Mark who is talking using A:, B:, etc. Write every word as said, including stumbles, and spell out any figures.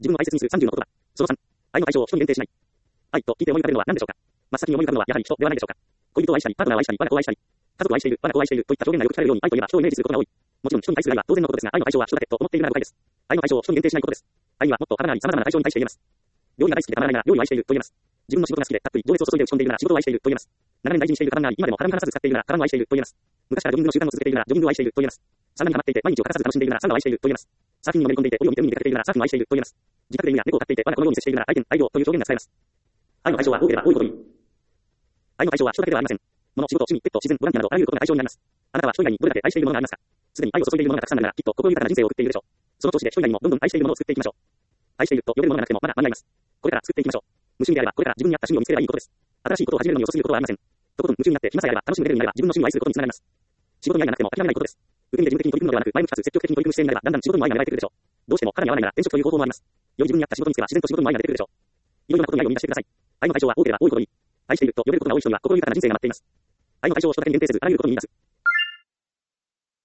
A: 自分を愛切にするさんじゅうの言葉。そのさん、愛の対象を人に限定しない。愛と聞いて思い浮かべるのは何でしょうか。真っ先に思い浮かぶのはやはり人ではないでしょうか。恋人を愛したり、パートナーを愛したり、我が子を愛したり、家族を愛している、我が子を愛しているといった表現がよく聞かれるように、愛といえば人をイメージすることが多い。もちろん人に対する愛は当然のことですが、愛の対象は人だけと思っているなら誤解です。愛の対象を人に限定しないことです。愛にはもっと幅があり、様々な対象に対して言えます。料理が大好きでたまらないなら料理を愛していると言えます。自分の仕事が好きでたっぷり情熱を注いで打ち込んでいるなら仕事を愛していると言えます。長年大事にしているカバンがあり、今でもカバンに離さず使っているならカバンを愛していると言えます。昔からジョギングの習慣を続けているならジョギングを愛していると言えます。サウナにハマっていて毎日を欠かさず楽しんでいるならサウナを愛していると言えます。サーフィンにのめり込んでいて海を見て海に出かけているならサーフィンを愛していると言えます。自宅で犬や猫を飼っていて我が子のように接しているなら愛犬、愛情という表現が使えます。愛の対象は多ければ多いほどいい。愛の対象は人だけではありません。物、仕事、趣味、ペット、自然、ボランティアなどあらゆることが対象になります。あなたは人以外にどれだけ愛しているものがありますか。すでに愛を注いでいるものがたくさんならきっと心豊かな人生を送っているでしょう。その調子で人以外にもどんどん愛しているものを作っていきましょう。愛していると呼べるものがなくてもまだ間に合います。これから作っていきましょう。無趣味であればこれから自分に合った趣味を見つければいいことです。新しいことを始めるのに遅すぎることはありません。とことん夢中になって暇さえあれば楽しむレベルになれば自分の趣味を愛することにつながります。仕事に愛がなくても諦めないことです。受け身で事務的に取り組むのではなく前向きかつ積極的に取り組む姿勢になればだんだん仕事にも愛が芽生えてくるでしょう。どうしても肌に合わないなら転職という方法もあります。より自分に合った仕事に就けば自然と仕事にも愛が出てくるでしょう。いろいろなことに愛を見出してください。愛の対象は多ければ多いほどいい。愛していると呼べることが多い人には心豊かな人生が待っています。愛の対象を人だけに限定せずあらゆることに見出す。